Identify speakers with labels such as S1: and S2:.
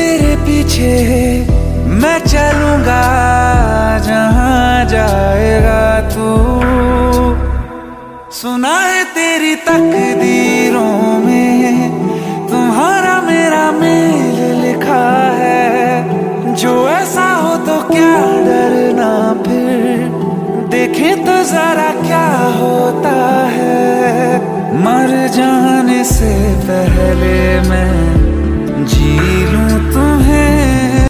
S1: तेरे पीछे मैं चलूंगा, जहां जाएगा तू। सुना है तेरी तकदीरों में तुम्हारा मेरा मेल लिखा है। जो ऐसा हो तो क्या डरना, फिर देखे तो जरा क्या होता है। मर जाने से पहले मैं जी